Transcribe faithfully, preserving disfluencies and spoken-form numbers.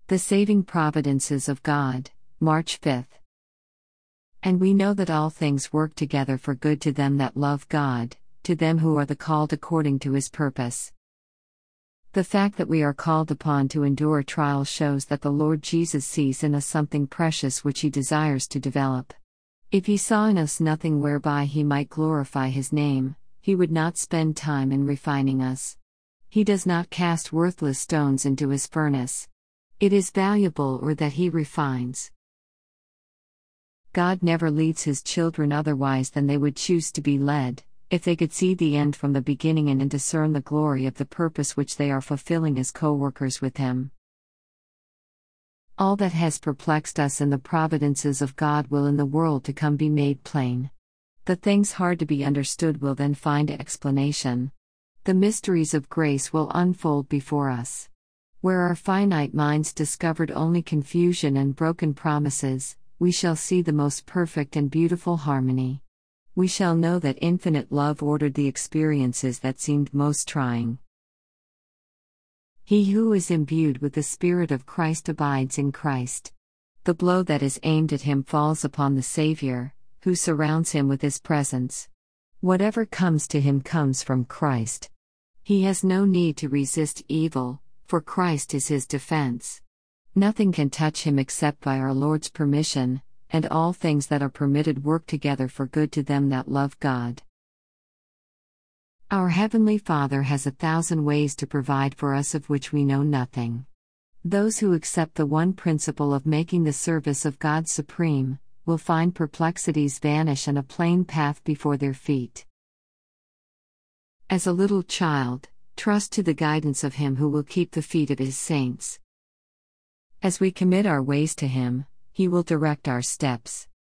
The Saving Providences of God, March fifth. And we know that all things work together for good to them that love God, to them who are the called according to His purpose. The fact that we are called upon to endure trial shows that the Lord Jesus sees in us something precious which He desires to develop. If He saw in us nothing whereby He might glorify His name, He would not spend time in refining us. He does not cast worthless stones into His furnace. It is valuable or that He refines. God never leads His children otherwise than they would choose to be led, if they could see the end from the beginning and discern the glory of the purpose which they are fulfilling as co-workers with Him. All that has perplexed us in the providences of God will in the world to come be made plain. The things hard to be understood will then find explanation. The mysteries of grace will unfold before us. Where our finite minds discovered only confusion and broken promises, we shall see the most perfect and beautiful harmony. We shall know that infinite love ordered the experiences that seemed most trying. He who is imbued with the Spirit of Christ abides in Christ. The blow that is aimed at him falls upon the Savior, who surrounds him with His presence. Whatever comes to him comes from Christ. He has no need to resist evil, for Christ is his defense. Nothing can touch him except by our Lord's permission, and all things that are permitted work together for good to them that love God. Our Heavenly Father has a thousand ways to provide for us of which we know nothing. Those who accept the one principle of making the service of God supreme, will find perplexities vanish and a plain path before their feet. As a little child, trust to the guidance of Him who will keep the feet of His saints. As we commit our ways to Him, He will direct our steps.